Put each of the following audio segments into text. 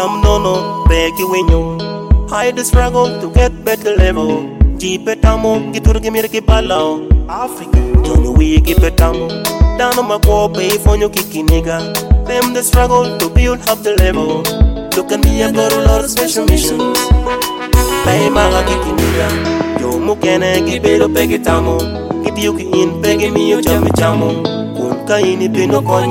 Some no, beg you win you. Hide the struggle to get better level. Keep it amo, get to give me the kibalo. Africa, don't know we keep it amo. Down on my core, pay for your kiki nigga. Them the struggle to build up the level. Look at me, I got a lot of special missions. Pay my kiki nigga. Yo, mukene, keep it up, peg it amo. Keep you in, peg me, you jam it amo. Kun kaini pino kon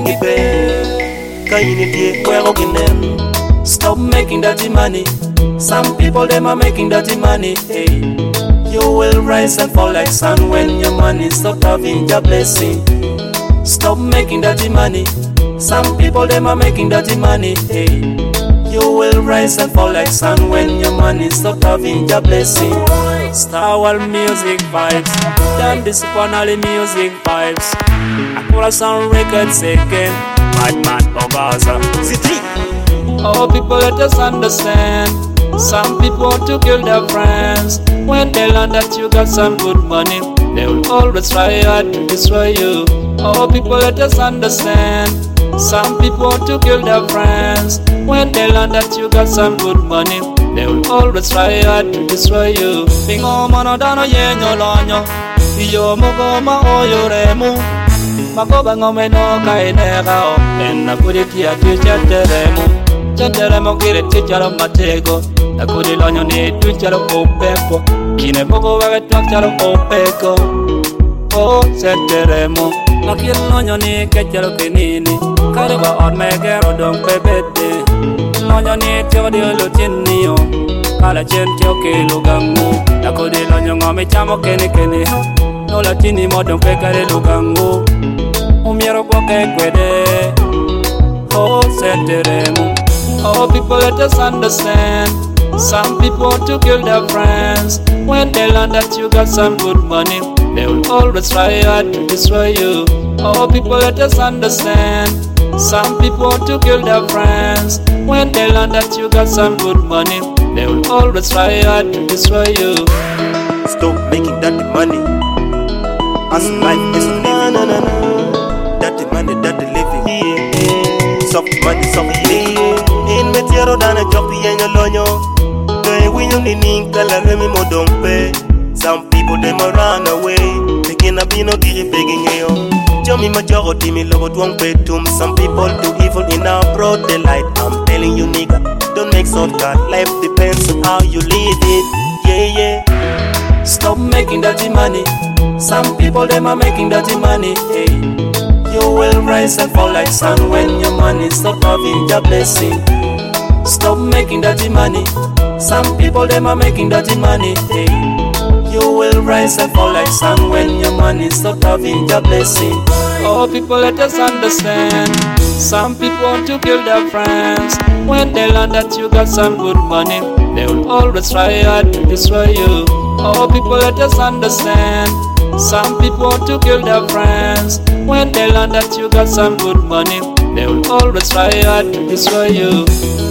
gipe. Kaini die, where again. Stop making dirty money. Some people them are making dirty money. Hey. You will rise and fall like sun when your money stop having your blessing. Stop making dirty money. Some people them are making dirty money. Hey. You will rise and fall like sun when your money stop having your blessing. Star World music vibes, dan disciplinary music vibes. Akura sound records again. Madman Ogaza. City. Oh, people let us understand. Some people want to kill their friends. When they learn that you got some good money, they will always try hard to destroy you. Oh, people let us understand. Some people want to kill their friends. When they learn that you got some good money, they will always try hard to destroy you. Bingo mano dano yenyo lonyo, iyo mogo ma oyo remu. Makoba ngome no kainega o, ena kudikia tuja teremu. Chanteremo kire tichalo matego. Nakudi lonyo ni tuchalo opeko. Kine bogo waga tuchalo opeko. Oh, senteremo. Nakil lonyo ni kechalo kenini. Kariba on megero dong pebete. Lonyo ni tio di lutinio. Kala chen tio ke lugangu. Nakudi lonyo ngome chamo kene kene. No latini modong pekare lugangu. Umiero kwa kwede. Oh, senteremo. Oh, people let us understand. Some people want to kill their friends. When they learn that you got some good money, they will always try hard to destroy you. Oh, people let us understand. Some people want to kill their friends. When they learn that you got some good money, they will always try hard to destroy you. Stop making dirty money. As life is living. Dirty money, dirty living. Soft money, soft living. In metero dana chopi yenyo lonyo. Kaya winyo nini kala remi modompe. Some people them a run away. Picking up no kiri begging yo. Jomi majority mi logo tuang petum. Some people do evil in our broad daylight. I'm telling you nigga, don't make shortcut. Life depends on how you live it. Yeah, yeah. Stop making dirty money. Some people them are making dirty money. Hey. You will rise and fall like sun when your money stop having your blessing. Stop making dirty money. Some people them are making dirty money. Hey. You will rise and fall like sun when your money stop having your blessing. Oh, people let us understand. Some people want to kill their friends. When they learn that you got some good money, they will always try hard to destroy you. Oh, people let us understand. Some people want to kill their friends. When they learn that you got some good money, they will always try hard to destroy you.